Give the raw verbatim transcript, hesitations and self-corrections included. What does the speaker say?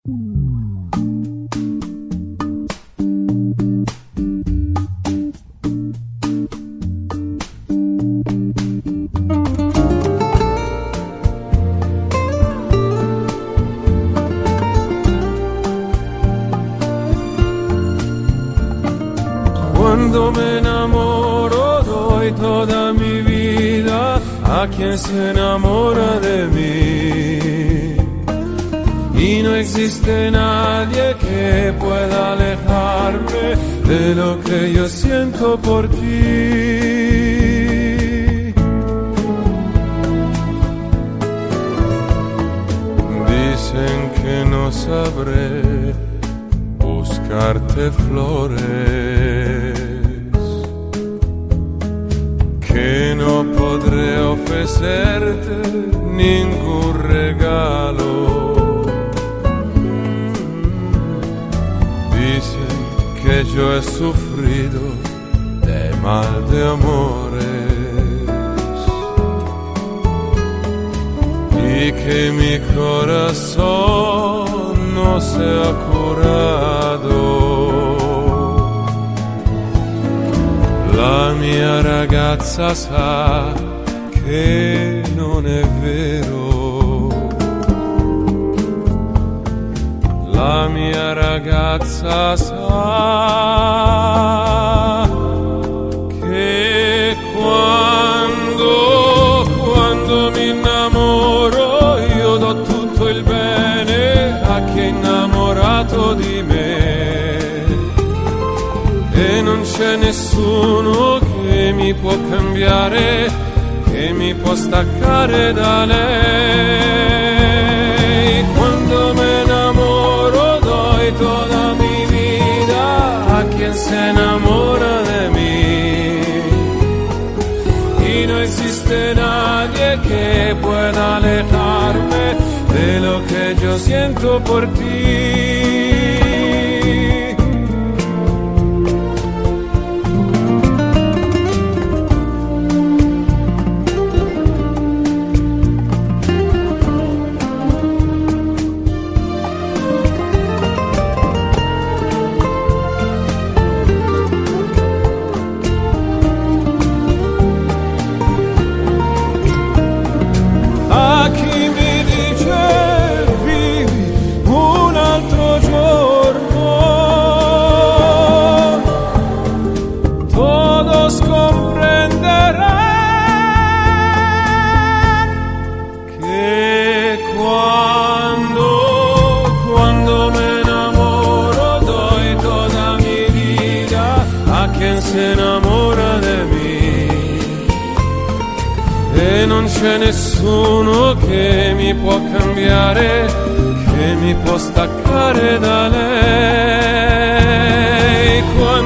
Cuando me enamoro doy toda mi vida a quien se enamora de mí. Y no existe nadie que pueda alejarme de lo que yo siento por ti. Dicen que no sabré buscarte flores, que no podré ofrecerte ningún regalo. Dicen que yo he sufrido de mal de amores y que mi corazón no se ha curado. La mia ragazza sa che non è vero. La mia ragazza sa che quando, quando mi innamoro io do tutto il bene a chi è innamorato di me. E non c'è nessuno che mi può cambiare, che mi può staccare da lei. Quando me enamoro doy toda mi vida a quien se enamora de mí. Y no existe nadie que pueda alejarme de lo que yo siento por ti. Se enamora de mí e non c'è nessuno che mi può cambiare, che mi può staccare da lei. Quando